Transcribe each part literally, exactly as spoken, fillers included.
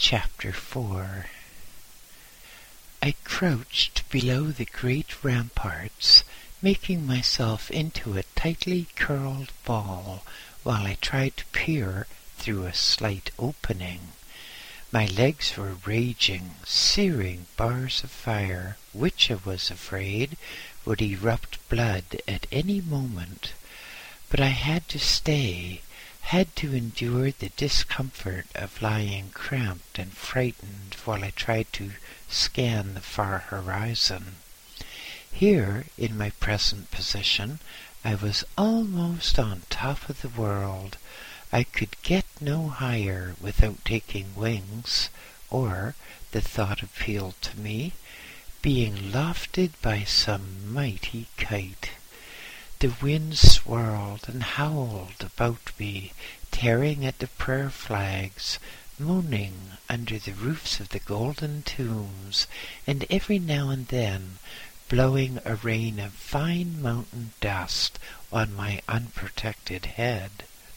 Chapter four. I crouched below the great ramparts, making myself into a tightly curled ball while I tried to peer through a slight opening. My legs were raging, searing bars of fire, which I was afraid would erupt blood at any moment. But I had to stay, had to endure the discomfort of lying cramped and frightened while I tried to scan the far horizon. Here, in my present position, I was almost on top of the world. I could get no higher without taking wings, or, the thought appealed to me, being lofted by some mighty kite. The wind swirled and howled about me, tearing at the prayer flags, moaning under the roofs of the golden tombs, and every now and then blowing a rain of fine mountain dust on my unprotected head.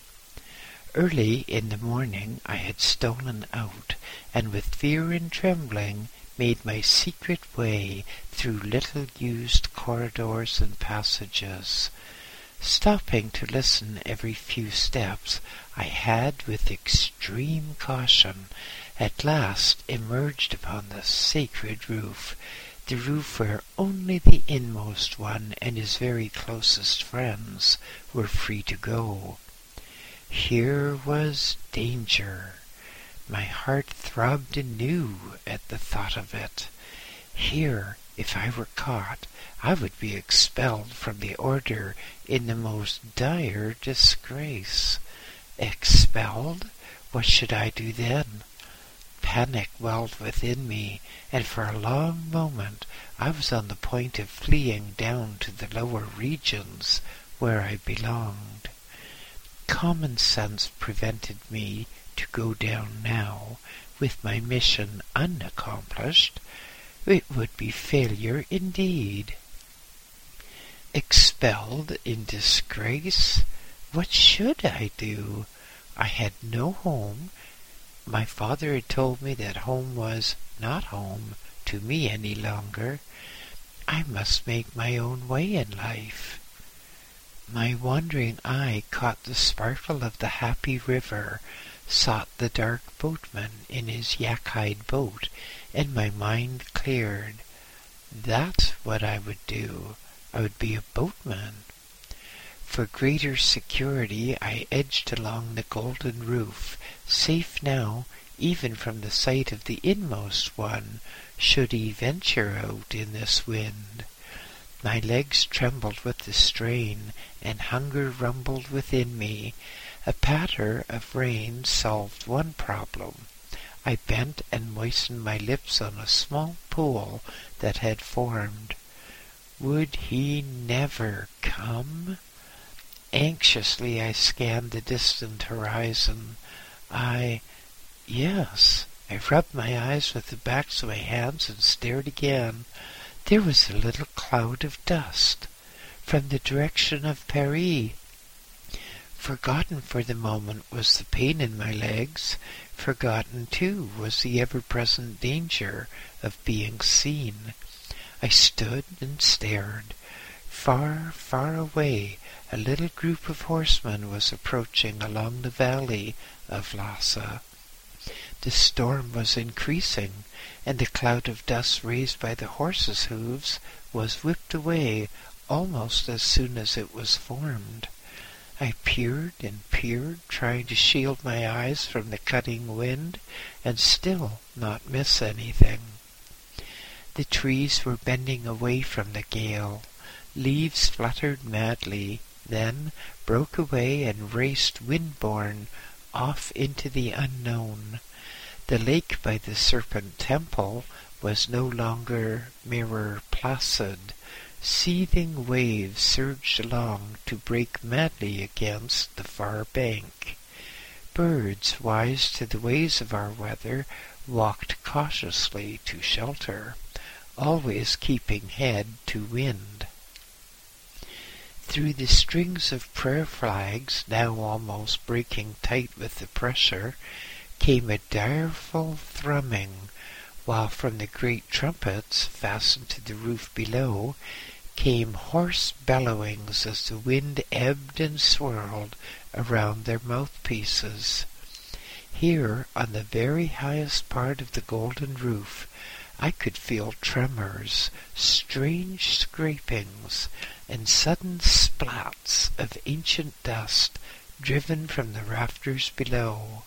Early in the morning I had stolen out, and with fear and trembling made my secret way through little used corridors and passages. Stopping to listen every few steps, I had, with extreme caution, at last emerged upon the sacred roof, the roof where only the inmost one and his very closest friends were free to go. Here was danger. My heart throbbed anew at the thought of it. Here, if I were caught, I would be expelled from the order in the most dire disgrace. Expelled? What should I do then? Panic welled within me, and for a long moment I was on the point of fleeing down to the lower regions where I belonged. Common sense prevented me to go down now, with my mission unaccomplished. It would be failure indeed. Expelled in disgrace? What should I do? I had no home. My father had told me that home was not home to me any longer. I must make my own way in life. My wandering eye caught the sparkle of the happy river, sought the dark boatman in his yak-hide boat, and my mind cleared. That's what I would do. I would be a boatman. For greater security I edged along the golden roof, safe now even from the sight of the inmost one, should he venture out in this wind. My legs trembled with the strain, and hunger rumbled within me. A patter of rain solved one problem. I bent and moistened my lips on a small pool that had formed. Would he never come? Anxiously I scanned the distant horizon. I... yes, I rubbed my eyes with the backs of my hands and stared again. There was a little cloud of dust from the direction of Paris. Forgotten for the moment was the pain in my legs. Forgotten, too, was the ever-present danger of being seen. I stood and stared. Far, far away, a little group of horsemen was approaching along the valley of Lhasa. The storm was increasing, and the cloud of dust raised by the horses' hooves was whipped away almost as soon as it was formed. I peered and peered, trying to shield my eyes from the cutting wind, and still not miss anything. The trees were bending away from the gale. Leaves fluttered madly, then broke away and raced wind-borne off into the unknown. The lake by the Serpent Temple was no longer mirror placid. Seething waves surged along to break madly against the far bank. Birds, wise to the ways of our weather, walked cautiously to shelter, always keeping head to wind. Through the strings of prayer flags, now almost breaking tight with the pressure, came a direful thrumming, while from the great trumpets fastened to the roof below came hoarse bellowings as the wind ebbed and swirled around their mouthpieces. Here, on the very highest part of the golden roof, I could feel tremors, strange scrapings, and sudden splats of ancient dust driven from the rafters below.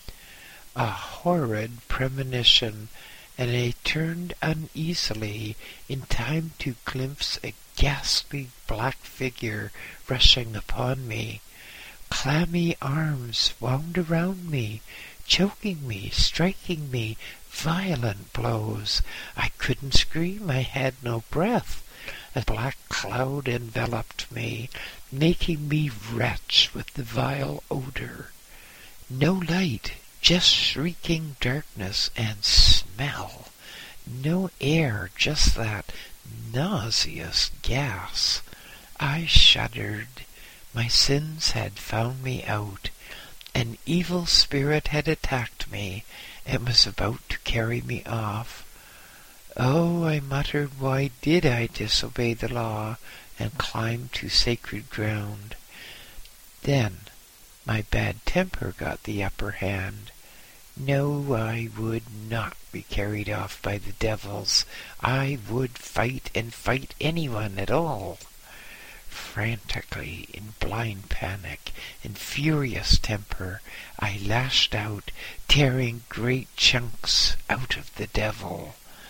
A horrid premonition, and I turned uneasily in time to glimpse a ghastly black figure rushing upon me. Clammy arms wound around me, choking me, striking me violent blows. I couldn't scream, I had no breath. A black cloud enveloped me, making me retch with the vile odor. No light, just shrieking darkness and smell. No air, just that nauseous gas. I shuddered. My sins had found me out. An evil spirit had attacked me and was about to carry me off. Oh, I muttered, why did I disobey the law and climb to sacred ground? Then my bad temper got the upper hand. No, I would not be carried off by the devils. I would fight and fight anyone at all. Frantically, in blind panic and furious temper, I lashed out, tearing great chunks out of the devil.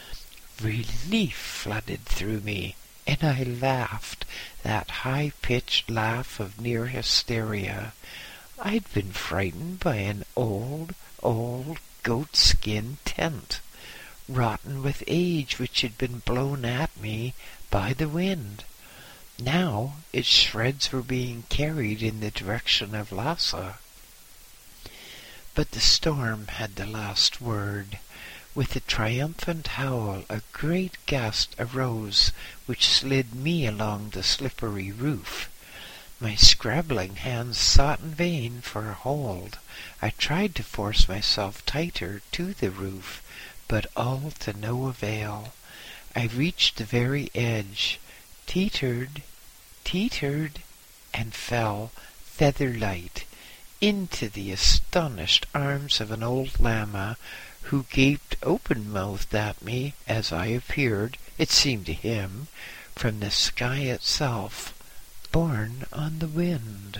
Relief flooded through me, and I laughed, that high-pitched laugh of near hysteria. I'd been frightened by an old, old goat-skin tent, rotten with age, which had been blown at me by the wind. Now its shreds were being carried in the direction of Lhasa. But the storm had the last word. With a triumphant howl, a great gust arose which slid me along the slippery roof. My scrabbling hands sought in vain for a hold. I tried to force myself tighter to the roof, but all to no avail. I reached the very edge, teetered, teetered, and fell, feather-light, into the astonished arms of an old lama, who gaped open-mouthed at me as I appeared, it seemed to him, from the sky itself, borne on the wind.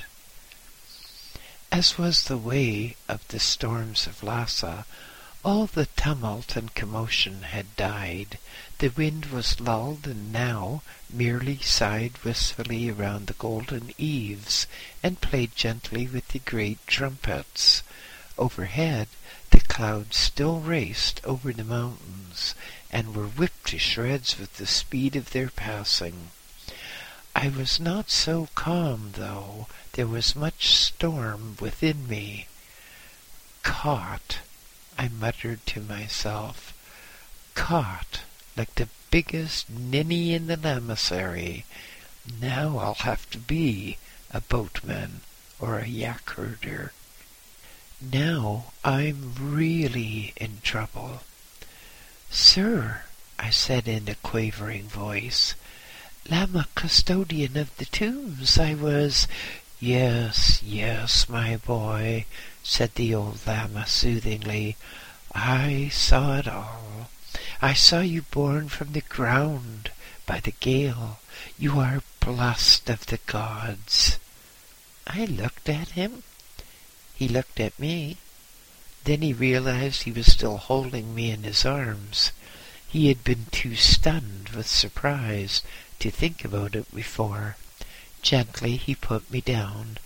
As was the way of the storms of Lhasa, all the tumult and commotion had died. The wind was lulled, and now merely sighed wistfully around the golden eaves, and played gently with the great trumpets. Overhead, the clouds still raced over the mountains, and were whipped to shreds with the speed of their passing. I was not so calm, though. There was much storm within me. Caught, I muttered to myself, caught like the biggest ninny in the lamasery. Now I'll have to be a boatman or a yak herder. Now I'm really in trouble. Sir, I said in a quavering voice, Lama custodian of the tombs, I was... Yes, yes, my boy, said the old lama soothingly. I saw it all. I saw you born from the ground by the gale. You are blessed of the gods. I looked at him. He looked at me. Then he realized he was still holding me in his arms. He had been too stunned with surprise to think about it before. Gently he put me down.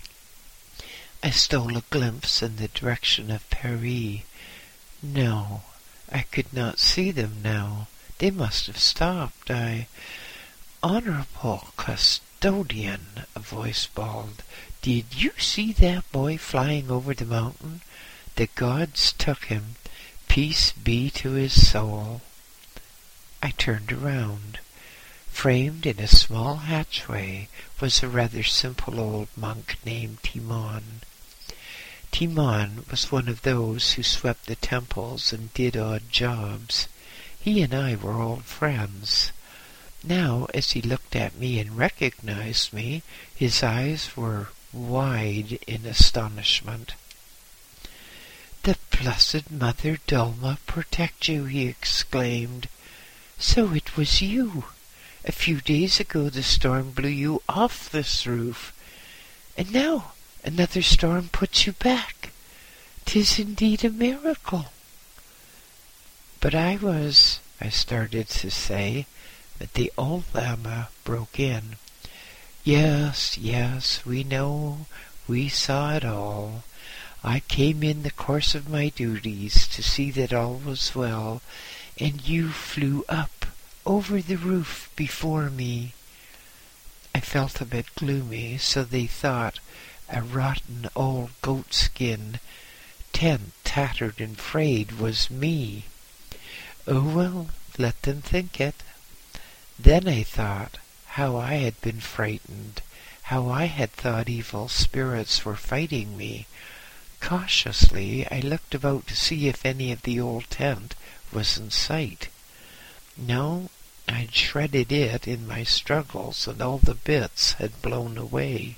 I stole a glimpse in the direction of Paris. No, I could not see them now. They must have stopped. I... Honorable custodian, a voice bawled, did you see that boy flying over the mountain? The gods took him. Peace be to his soul. I turned around. Framed in a small hatchway was a rather simple old monk named Timon. Timon was one of those who swept the temples and did odd jobs. He and I were old friends. Now, as he looked at me and recognized me, his eyes were wide in astonishment. "The Blessed Mother Dulma protect you," he exclaimed. "So it was you. A few days ago the storm blew you off this roof, and now another storm puts you back. 'Tis indeed a miracle." But I was, I started to say, but the old Lama broke in. "Yes, yes, we know, we saw it all. I came in the course of my duties to see that all was well, and you flew up over the roof before me." I felt a bit gloomy, so they thought a rotten old goatskin tent, tattered and frayed, was me. Oh well, let them think it. Then I thought how I had been frightened, how I had thought evil spirits were fighting me. Cautiously I looked about to see if any of the old tent was in sight. No, I'd shredded it in my struggles, and all the bits had blown away.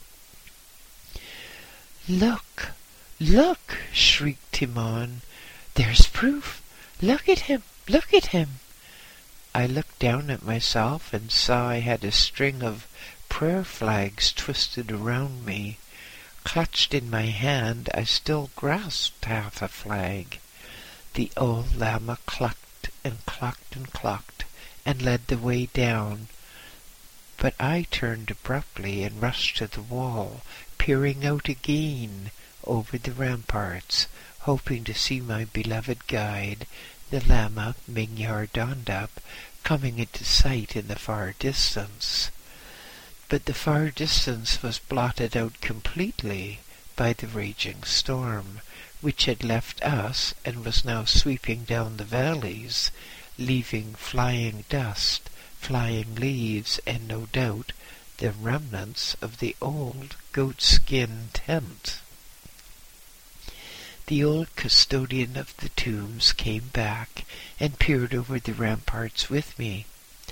"Look, look!" shrieked Timon. "There's proof! Look at him! Look at him!" I looked down at myself and saw I had a string of prayer flags twisted around me. Clutched in my hand, I still grasped half a flag. The old Lama clucked and clucked and clucked, and led the way down. But I turned abruptly and rushed to the wall, peering out again over the ramparts, hoping to see my beloved guide, the Lama Mingyar Dondap, coming into sight in the far distance. But the far distance was blotted out completely by the raging storm, which had left us and was now sweeping down the valleys, leaving flying dust, flying leaves, and no doubt the remnants of the old goatskin tent. The old custodian of the tombs came back and peered over the ramparts with me.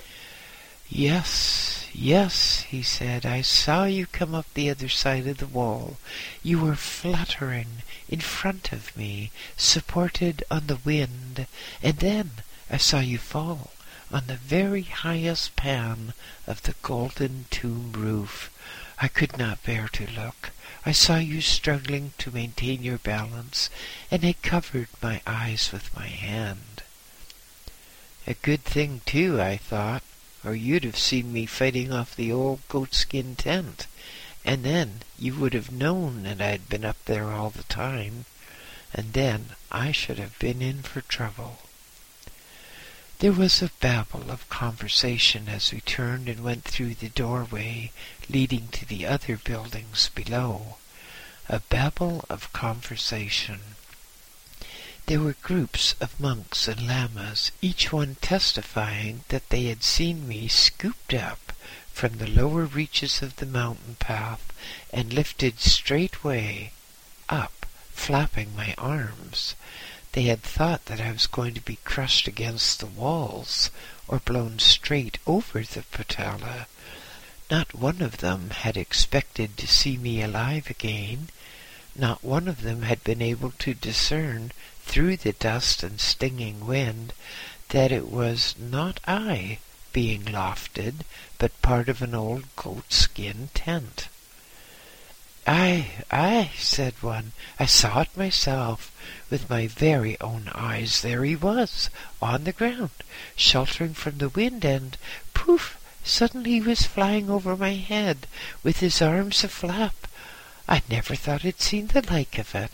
"Yes, yes," he said, "I saw you come up the other side of the wall. You were fluttering in front of me, supported on the wind, and then I saw you fall on the very highest pan of the golden tomb roof. I could not bear to look. I saw you struggling to maintain your balance, and I covered my eyes with my hand." A good thing, too, I thought, or you'd have seen me fighting off the old goatskin tent, and then you would have known that I'd been up there all the time, and then I should have been in for trouble. There was a babble of conversation as we turned and went through the doorway leading to the other buildings below. A babble of conversation. There were groups of monks and lamas, each one testifying that they had seen me scooped up from the lower reaches of the mountain path and lifted straightway up, flapping my arms. They had thought that I was going to be crushed against the walls or blown straight over the patala. Not one of them had expected to see me alive again. Not one of them had been able to discern through the dust and stinging wind that it was not I being lofted, but part of an old goatskin tent. "Aye, aye," said one, "I saw it myself, with my very own eyes. There he was, on the ground, sheltering from the wind, and, poof, suddenly he was flying over my head, with his arms aflap. I never thought I'd seen the like of it."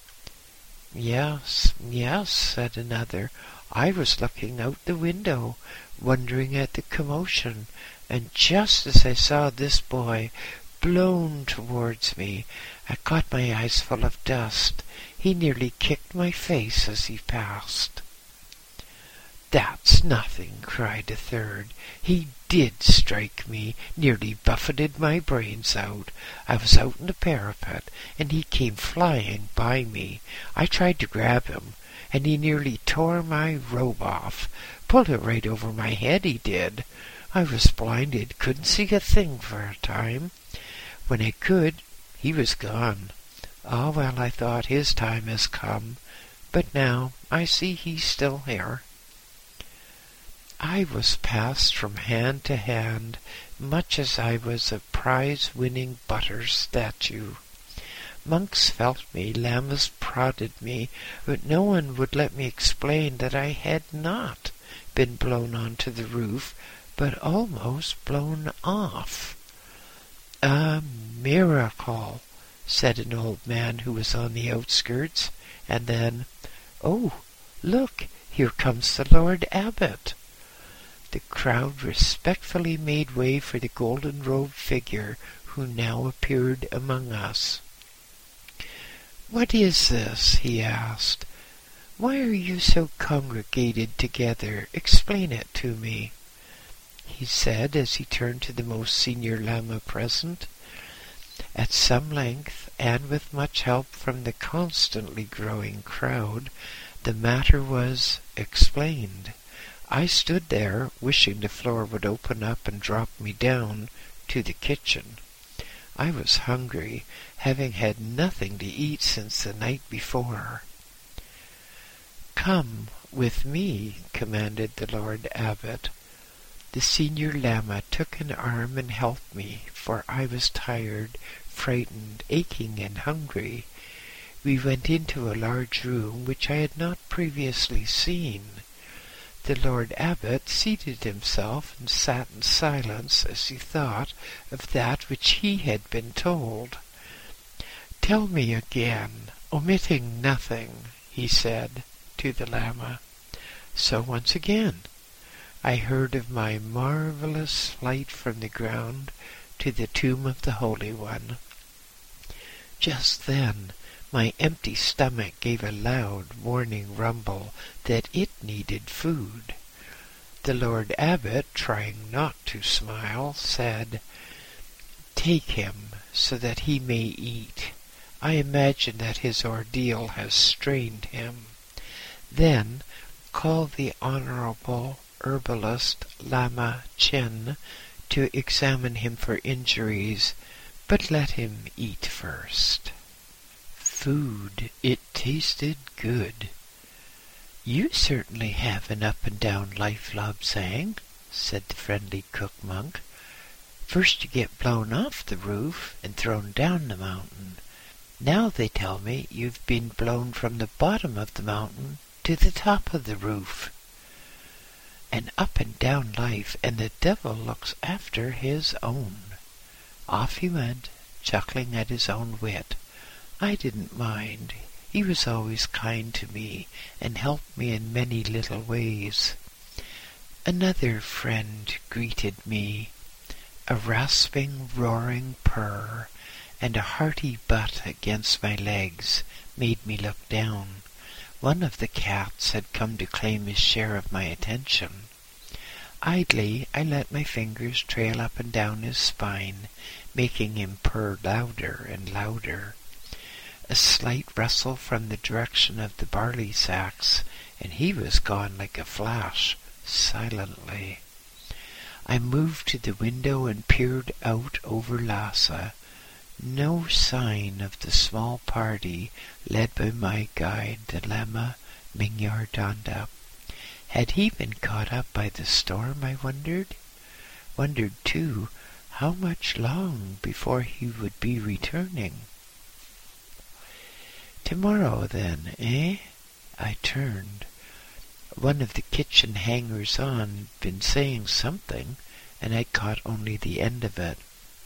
"Yes, yes," said another, "I was looking out the window, wondering at the commotion, and just as I saw this boy blown towards me, I caught my eyes full of dust. He nearly kicked my face as he passed." "That's nothing," cried a third. "He did strike me, nearly buffeted my brains out. I was out on the parapet, and he came flying by me. I tried to grab him, and he nearly tore my robe off. Pulled it right over my head, he did. I was blinded, couldn't see a thing for a time. When I could, he was gone. Ah, well, I thought his time has come, but now I see he's still here." I was passed from hand to hand, much as I was a prize-winning butter statue. Monks felt me, llamas prodded me, but no one would let me explain that I had not been blown onto the roof, but almost blown off. "A miracle," said an old man who was on the outskirts, and then, "Oh, look, here comes the Lord Abbot." The crowd respectfully made way for the golden-robed figure who now appeared among us. "What is this?" he asked. "Why are you so congregated together? Explain it to me," he said as he turned to the most senior Lama present. At some length, and with much help from the constantly growing crowd, the matter was explained. I stood there, wishing the floor would open up and drop me down to the kitchen. I was hungry, having had nothing to eat since the night before. "Come with me," commanded the Lord Abbot. The senior Lama took an arm and helped me, for I was tired, frightened, aching, and hungry. We went into a large room which I had not previously seen. The Lord Abbot seated himself and sat in silence as he thought of that which he had been told. "Tell me again, omitting nothing," he said to the Lama. So once again I heard of my marvelous flight from the ground to the tomb of the Holy One. Just then my empty stomach gave a loud warning rumble that it needed food. The Lord Abbot, trying not to smile, said, "Take him so that he may eat. I imagine that his ordeal has strained him. Then call the Honorable Herbalist Lama Chen to examine him for injuries, but let him eat first." Food, it tasted good. "You certainly have an up-and-down life, Lobsang," said the friendly cook monk. "First you get blown off the roof and thrown down the mountain. Now they tell me you've been blown from the bottom of the mountain to the top of the roof. An up-and-down life, and the devil looks after his own." Off he went, chuckling at his own wit. I didn't mind. He was always kind to me and helped me in many little ways. Another friend greeted me. A rasping, roaring purr and a hearty butt against my legs made me look down. One of the cats had come to claim his share of my attention. Idly I let my fingers trail up and down his spine, making him purr louder and louder. A slight rustle from the direction of the barley sacks, and he was gone like a flash, silently. I moved to the window and peered out over Lhasa. No sign of the small party led by my guide, the Lama Mingyar Danda. Had he been caught up by the storm, I wondered? Wondered, too, how much long before he would be returning. "Tomorrow, then, eh?" I turned. One of the kitchen hangers-on had been saying something, and I caught only the end of it.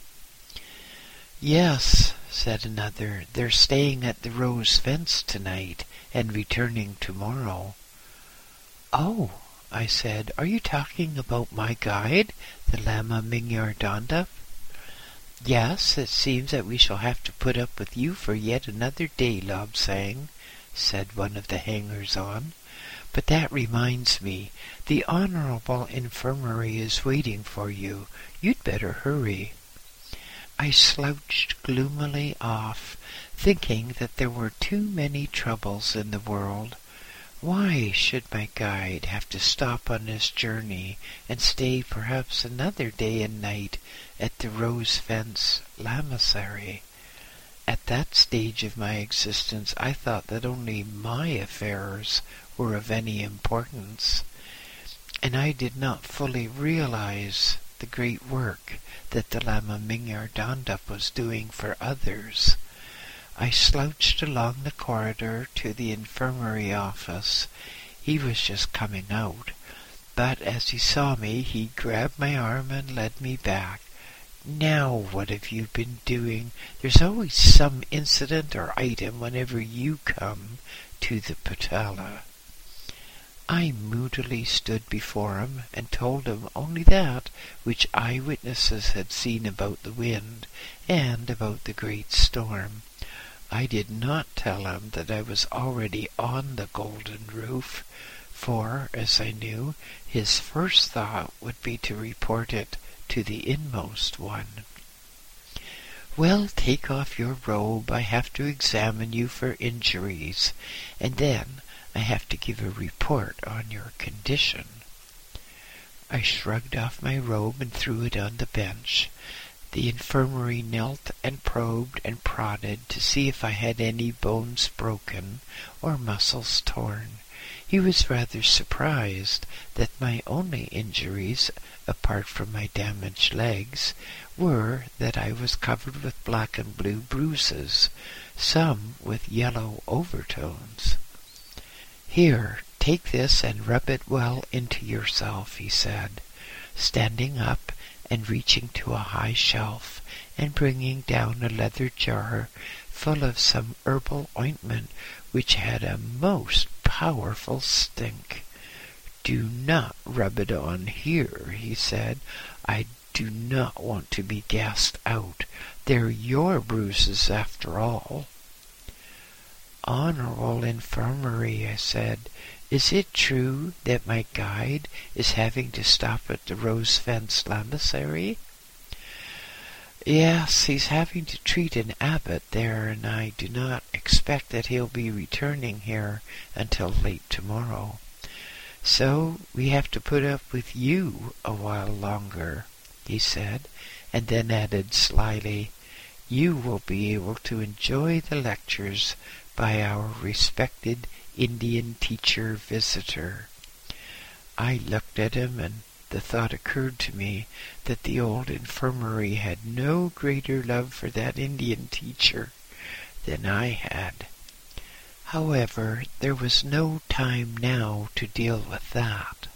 "Yes," said another, "they're staying at the Rose Fence tonight, and returning tomorrow." "Oh," I said, "are you talking about my guide, the Lama Mingyar Danda?" "Yes, it seems that we shall have to put up with you for yet another day, Lobsang," said one of the hangers-on. But that reminds me, the Honorable Infirmary is waiting for you. You'd better hurry." I slouched gloomily off, thinking that there were too many troubles in the world. Why should my guide have to stop on his journey and stay perhaps another day and night at the Rose Fence Lamasery? At that stage of my existence I thought that only my affairs were of any importance, and I did not fully realize the great work that the Lama Mingyar Dondup was doing for others. I slouched along the corridor to the infirmary office. He was just coming out, but as he saw me, he grabbed my arm and led me back. "Now what have you been doing? There's always some incident or item whenever you come to the Potala." I moodily stood before him and told him only that which eyewitnesses had seen about the wind and about the great storm. I did not tell him that I was already on the Golden Roof, for, as I knew, his first thought would be to report it to the inmost one. "Well, take off your robe. I have to examine you for injuries, and then I have to give a report on your condition." I shrugged off my robe and threw it on the bench. The infirmary knelt and probed and prodded to see if I had any bones broken or muscles torn. He was rather surprised that my only injuries, apart from my damaged legs, were that I was covered with black and blue bruises, some with yellow overtones. "Here, take this and rub it well into yourself," he said, standing up and reaching to a high shelf and bringing down a leather jar full of some herbal ointment which had a most powerful stink. "Do not rub it on here," he said. "I do not want to be gassed out. They're your bruises after all." "Honorable Infirmary," I said, "is it true that my guide is having to stop at the Rose Fence Lamasery?" "Yes, he's having to treat an abbot there, and I do not expect that he'll be returning here until late tomorrow. So we have to put up with you a while longer," he said, and then added slyly, "You will be able to enjoy the lectures by our respected Indian teacher visitor." I looked at him, and the thought occurred to me that the old infirmary had no greater love for that Indian teacher than I had. However, there was no time now to deal with that.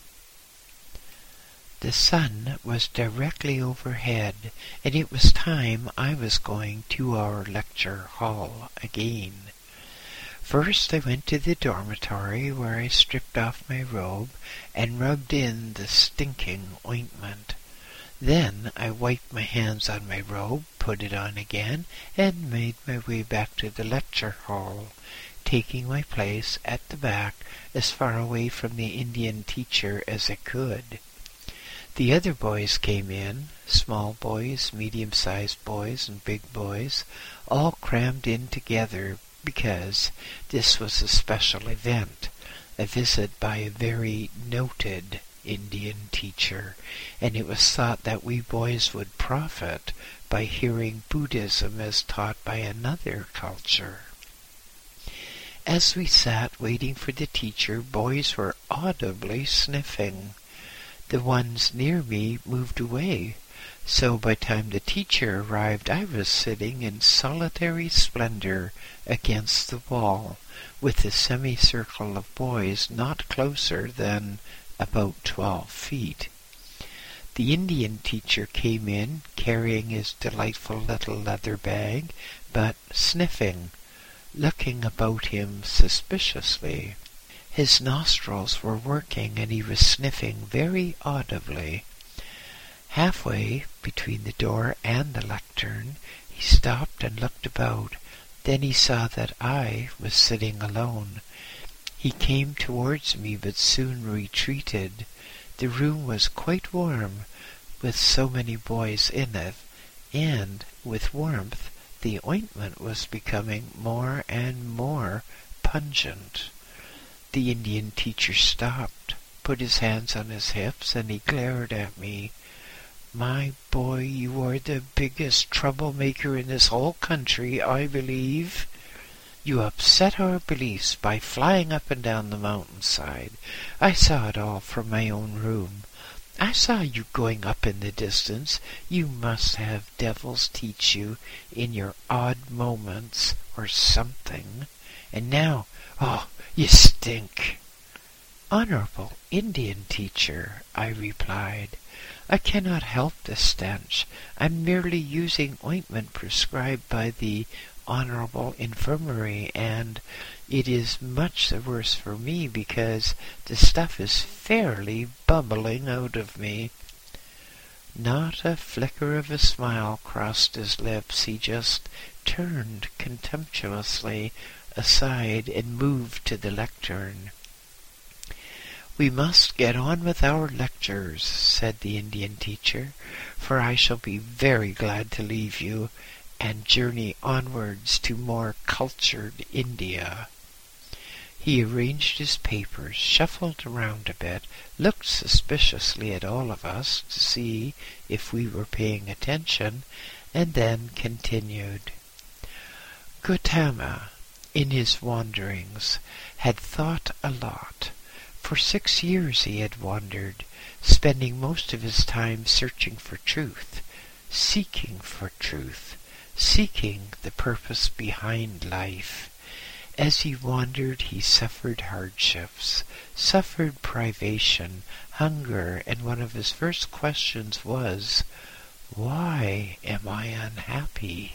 The sun was directly overhead, and it was time I was going to our lecture hall again. First I went to the dormitory, where I stripped off my robe and rubbed in the stinking ointment. Then I wiped my hands on my robe, put it on again, and made my way back to the lecture hall, taking my place at the back as far away from the Indian teacher as I could. The other boys came in, small boys, medium-sized boys, and big boys, all crammed in together, because this was a special event, a visit by a very noted Indian teacher, and it was thought that we boys would profit by hearing Buddhism as taught by another culture. As we sat waiting for the teacher, boys were audibly sniffing. The ones near me moved away, so by the time the teacher arrived I was sitting in solitary splendor against the wall, with a semicircle of boys not closer than about twelve feet. The Indian teacher came in, carrying his delightful little leather bag, but sniffing, looking about him suspiciously. His nostrils were working, and he was sniffing very audibly. Halfway between the door and the lectern, he stopped and looked about. Then he saw that I was sitting alone. He came towards me, but soon retreated. The room was quite warm, with so many boys in it, and with warmth the ointment was becoming more and more pungent. The Indian teacher stopped, put his hands on his hips, and he glared at me. "My boy, you are the biggest troublemaker in this whole country, I believe. You upset our beliefs by flying up and down the mountainside. I saw it all from my own room. I saw you going up in the distance. You must have devils teach you in your odd moments or something. And now, oh, you stink." "Honorable Indian teacher," I replied, "I cannot help the stench. I'm merely using ointment prescribed by the Honorable Infirmary, and it is much the worse for me because the stuff is fairly bubbling out of me." Not a flicker of a smile crossed his lips. He just turned contemptuously aside and moved to the lectern. "We must get on with our lectures," said the Indian teacher, "for I shall be very glad to leave you and journey onwards to more cultured India." He arranged his papers, shuffled around a bit, looked suspiciously at all of us to see if we were paying attention, and then continued. Gautama, in his wanderings, had thought a lot. For six years he had wandered, spending most of his time searching for truth, seeking for truth, seeking the purpose behind life. As he wandered, he suffered hardships, suffered privation, hunger, and one of his first questions was, "Why am I unhappy?"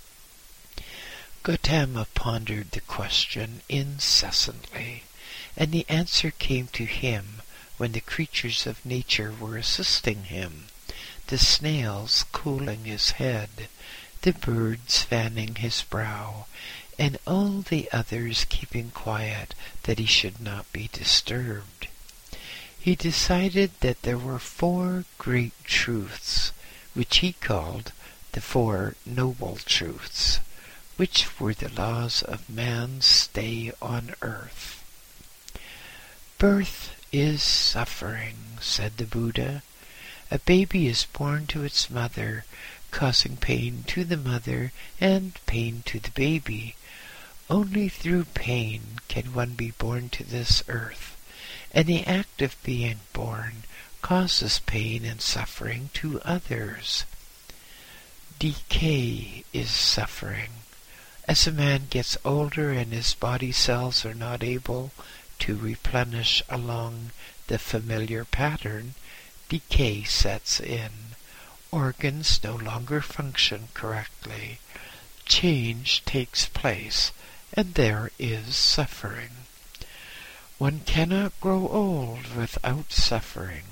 Gautama pondered the question incessantly, and the answer came to him when the creatures of nature were assisting him, the snails cooling his head, the birds fanning his brow, and all the others keeping quiet that he should not be disturbed. He decided that there were four great truths, which he called the Four Noble Truths, which were the laws of man's stay on earth. "Birth is suffering," said the Buddha. "A baby is born to its mother, causing pain to the mother and pain to the baby. Only through pain can one be born to this earth, and the act of being born causes pain and suffering to others. Decay is suffering. As a man gets older and his body cells are not able to replenish along the familiar pattern, decay sets in. Organs no longer function correctly. Change takes place, and there is suffering. One cannot grow old without suffering.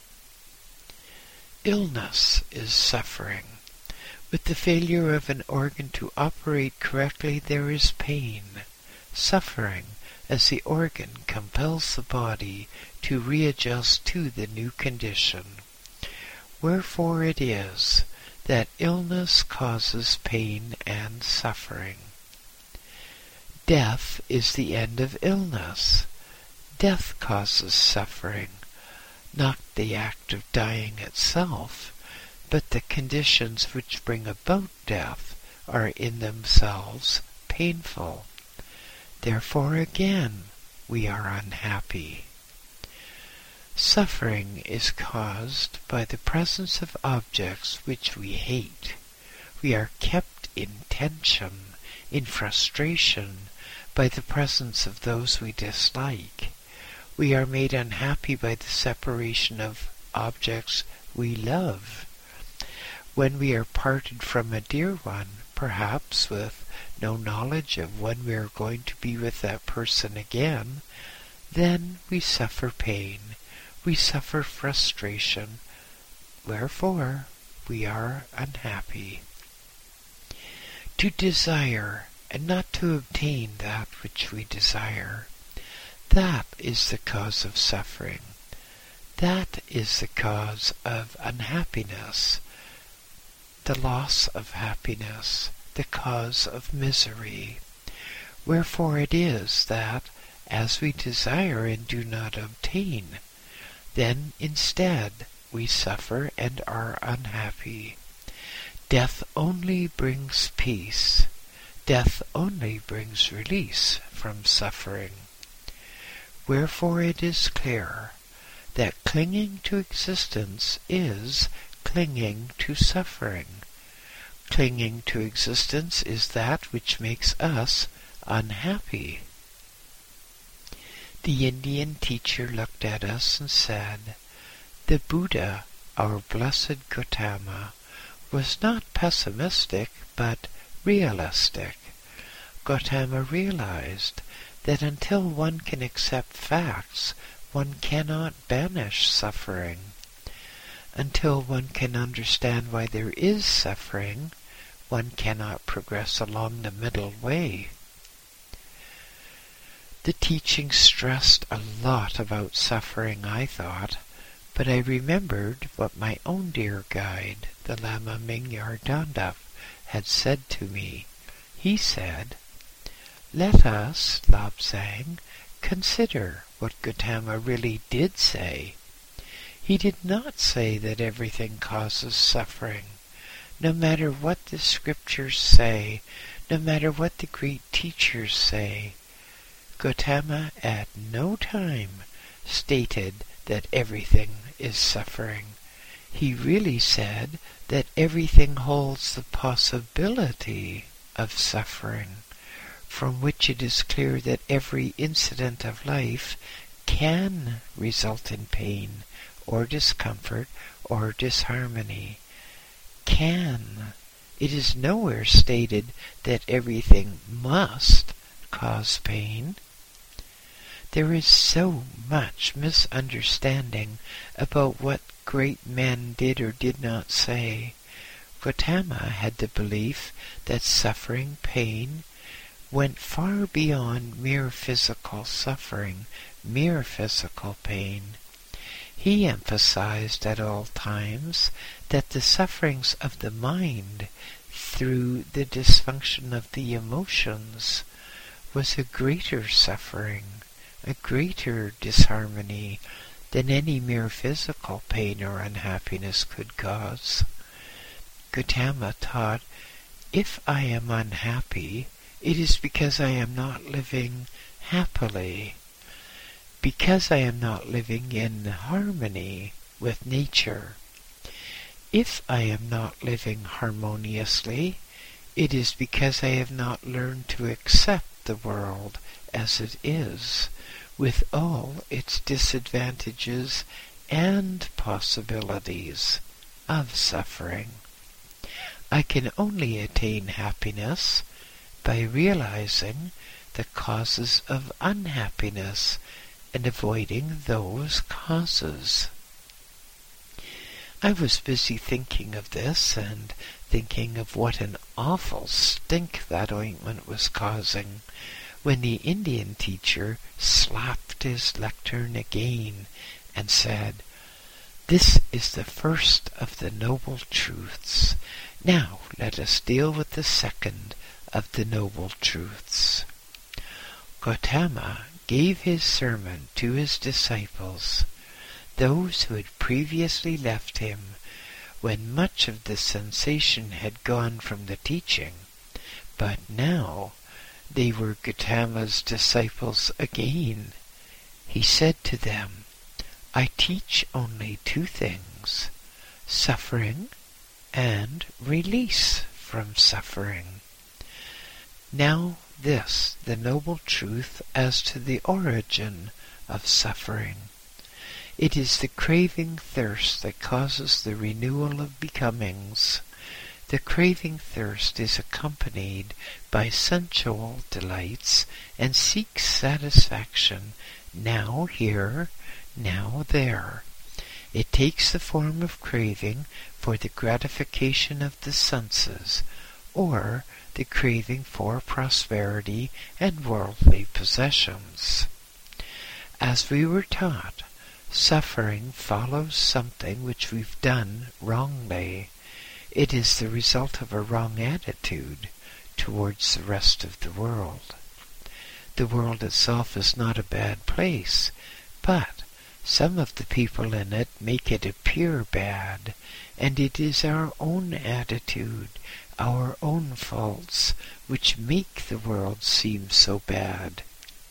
Illness is suffering. With the failure of an organ to operate correctly, there is pain, suffering, as the organ compels the body to readjust to the new condition. Wherefore it is that illness causes pain and suffering. Death is the end of illness. Death causes suffering, not the act of dying itself, but the conditions which bring about death are in themselves painful. Therefore again we are unhappy. Suffering is caused by the presence of objects which we hate. We are kept in tension, in frustration, by the presence of those we dislike. We are made unhappy by the separation of objects we love. When we are parted from a dear one, perhaps with no knowledge of when we are going to be with that person again, then we suffer pain, we suffer frustration, wherefore we are unhappy. To desire and not to obtain that which we desire, That is the cause of suffering. That is the cause of unhappiness, the loss of happiness, the cause of misery. Wherefore it is that, as we desire and do not obtain, then instead we suffer and are unhappy. Death only brings peace. Death only brings release from suffering. Wherefore it is clear that clinging to existence is clinging to suffering. Clinging to existence is that which makes us unhappy. The Indian teacher looked at us and said, "The Buddha, our blessed Gautama, was not pessimistic, but realistic." Gautama realized that until one can accept facts, one cannot banish suffering. Until one can understand why there is suffering, one cannot progress along the middle way. The teaching stressed a lot about suffering, I thought, but I remembered what my own dear guide, the Lama Mingyar Dandap, had said to me. He said, "Let us, Lobsang, consider what Gautama really did say. He did not say that everything causes suffering. No matter what the scriptures say, no matter what the great teachers say, Gautama at no time stated that everything is suffering. He really said that everything holds the possibility of suffering, from which it is clear that every incident of life can result in pain or discomfort or disharmony. Can. It is nowhere stated that everything must cause pain. There is so much misunderstanding about what great men did or did not say. Gautama had the belief that suffering, pain, went far beyond mere physical suffering, mere physical pain. He emphasized at all times that the sufferings of the mind through the dysfunction of the emotions was a greater suffering, a greater disharmony than any mere physical pain or unhappiness could cause. Gautama taught, if I am unhappy, it is because I am not living happily, because I am not living in harmony with nature. If I am not living harmoniously, it is because I have not learned to accept the world as it is, with all its disadvantages and possibilities of suffering. I can only attain happiness by realizing the causes of unhappiness and avoiding those causes. I was busy thinking of this and thinking of what an awful stink that ointment was causing when the Indian teacher slapped his lectern again and said, "This is the first of the noble truths. Now let us deal with the second of the noble truths." Gautama gave his sermon to his disciples, those who had previously left him when much of the sensation had gone from the teaching, but now they were Gautama's disciples again. He said to them, "I teach only two things, suffering and release from suffering. Now this, the noble truth as to the origin of suffering. It is the craving thirst that causes the renewal of becomings. The craving thirst is accompanied by sensual delights and seeks satisfaction now here, now there. It takes the form of craving for the gratification of the senses, or the craving for prosperity and worldly possessions. As we were taught, suffering follows something which we've done wrongly. It is the result of a wrong attitude towards the rest of the world. The world itself is not a bad place, but some of the people in it make it appear bad, and it is our own attitude, our own faults, which make the world seem so bad.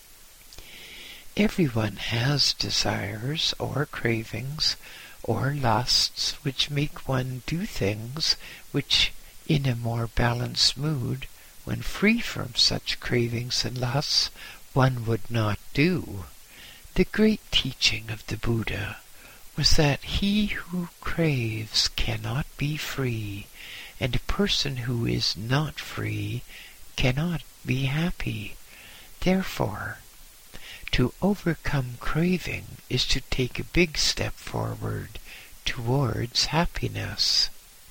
Everyone has desires or cravings or lusts which make one do things which, in a more balanced mood, when free from such cravings and lusts, one would not do. The great teaching of the Buddha was that he who craves cannot be free, and a person who is not free cannot be happy. Therefore, to overcome craving is to take a big step forward towards happiness.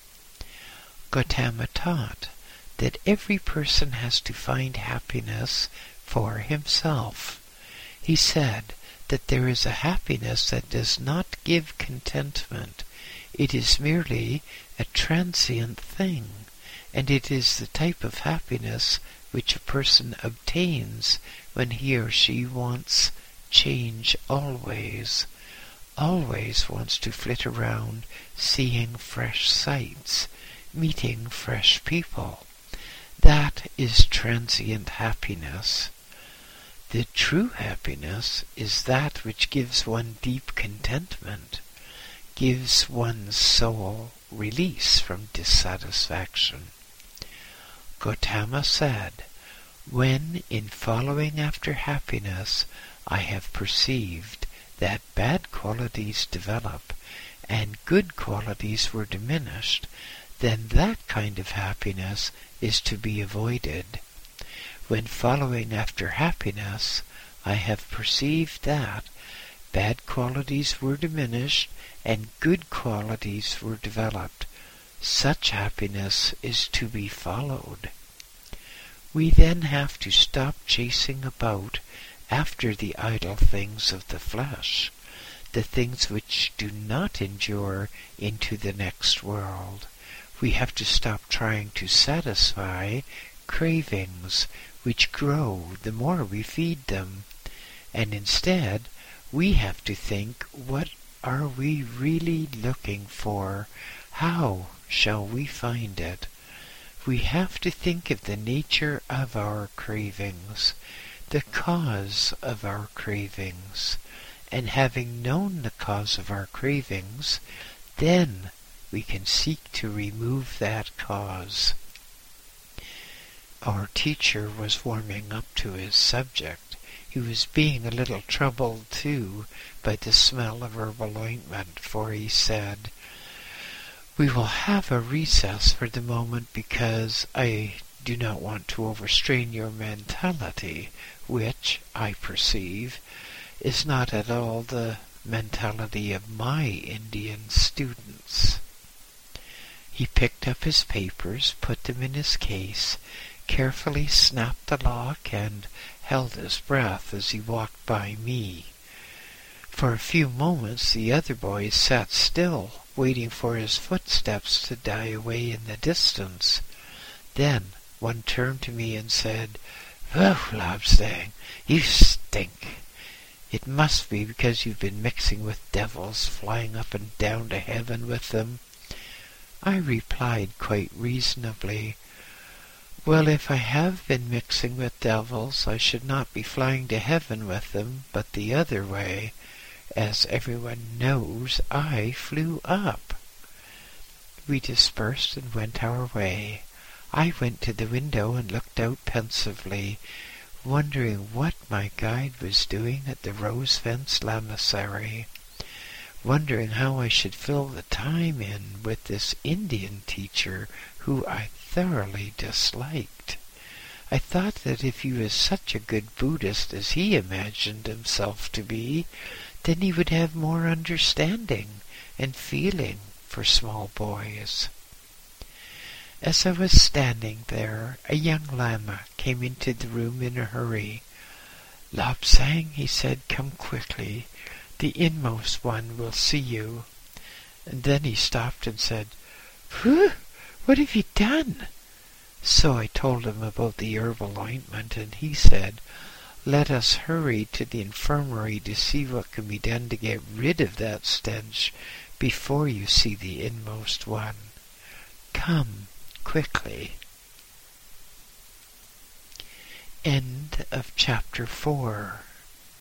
Gautama taught that every person has to find happiness for himself. He said that there is a happiness that does not give contentment. It is merely a transient thing, and it is the type of happiness which a person obtains when he or she wants change always, always wants to flit around seeing fresh sights, meeting fresh people. That is transient happiness. The true happiness is that which gives one deep contentment, gives one's soul release from dissatisfaction. Gautama said, "When in following after happiness I have perceived that bad qualities develop and good qualities were diminished, then that kind of happiness is to be avoided. When following after happiness I have perceived that bad qualities were diminished and good qualities were developed, such happiness is to be followed." We then have to stop chasing about after the idle things of the flesh, the things which do not endure into the next world. We have to stop trying to satisfy cravings which grow the more we feed them, and instead we have to think, what are we really looking for? How shall we find it? We have to think of the nature of our cravings, the cause of our cravings, and having known the cause of our cravings, then we can seek to remove that cause. Our teacher was warming up to his subject. He was being a little troubled, too, by the smell of herbal ointment, for he said, "We will have a recess for the moment because I do not want to overstrain your mentality, which, I perceive, is not at all the mentality of my Indian students." He picked up his papers, put them in his case, carefully snapped the lock, and held his breath as he walked by me. For a few moments the other boys sat still, waiting for his footsteps to die away in the distance. Then one turned to me and said, "Whew, Lobstang, you stink. It must be because you've been mixing with devils, flying up and down to heaven with them." I replied quite reasonably, "Well, if I have been mixing with devils, I should not be flying to heaven with them, but the other way. As everyone knows, I flew up." We dispersed and went our way. I went to the window and looked out pensively, wondering what my guide was doing at the Rose-Fence Lamasery, wondering how I should fill the time in with this Indian teacher who I thoroughly disliked. I thought that if he was such a good Buddhist as he imagined himself to be, then he would have more understanding and feeling for small boys. As I was standing there, a young lama came into the room in a hurry. "Lapsang," he said, "come quickly. The inmost one will see you." And then he stopped and said, "Whew! What have you done?" So I told him about the herbal ointment, and he said, "Let us hurry to the infirmary to see what can be done to get rid of that stench before you see the inmost one. Come quickly." End of chapter four.